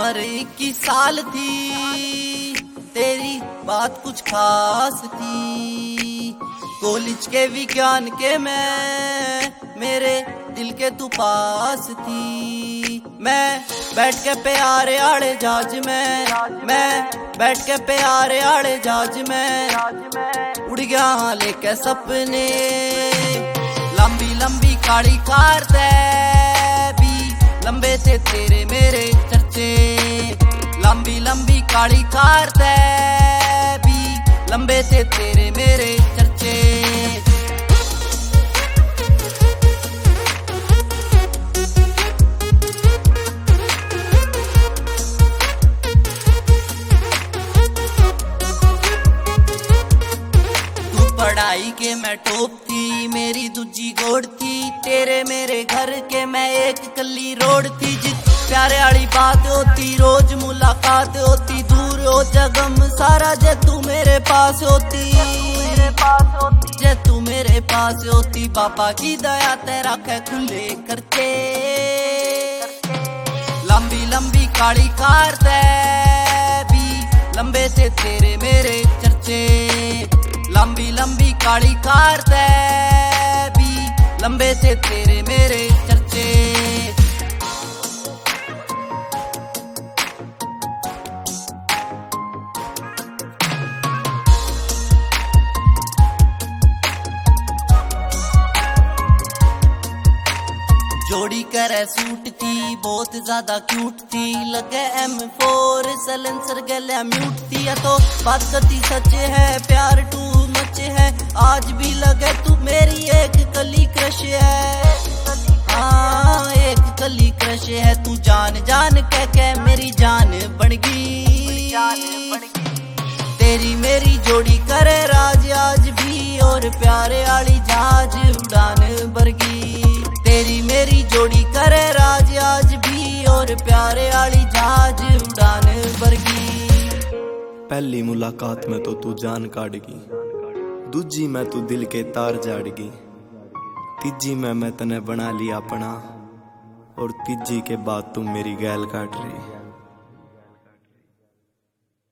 उम्र 21 साल थी, तेरी बात कुछ खास थी। कॉलेज के विज्ञान के मैं मेरे दिल के तू पास थी। मैं बैठ के प्यारे आड़े जहाज में, मैं बैठ के प्यारे आड़े जहाज में उड़ गया हाँ लेके सपने। लंबी लंबी काली कार भी लंबे थे तेरे मेरे चर्चे। लंबी लंबी काली कार भी लंबे थे तेरे मेरे चर्चे। पढ़ाई के मैं टॉप थी, मेरी दूजी गोड़ थी। तेरे मेरे घर के मैं एक कली रोड थी। जिस प्यारे वाली बात होती, रोज मुलाकात होती। दूर हो जगम सारा जे तू मेरे पास होती, जे तू मेरे पास होती। पापा की दया तेरा कै खुले करते। लंबी लंबी काली कार भी लंबे थे तेरे मेरे चर्चे। लंबी लंबी काली कार भी लंबे थे तेरे मेरे चर्चे। जोड़ी करे सूट थी, बहुत ज्यादा क्यूट थी। लगे M4 सलेंसर गले म्यूट थी। या तो बात करती सच है, प्यार टू मच है। आज भी लगे तू मेरी एक कली क्रश है। हाँ एक कली क्रश है। तू जान जान कह मेरी जान बन गई। तेरी मेरी जोड़ी करे राज आज भी, और प्यारे आली जहाज उड़ान बरगी। तेरी मेरी जोड़ी करे राज आज भी, और प्यारे आली जहाज उड़ान बरगी। पहली मुलाकात में तो तू जान काटगी, दूजी में तू दिल के तार जाड़गी। तीजी में मैं तने बना लिया अपना, और तीजी के बाद तू मेरी गैल काट रही।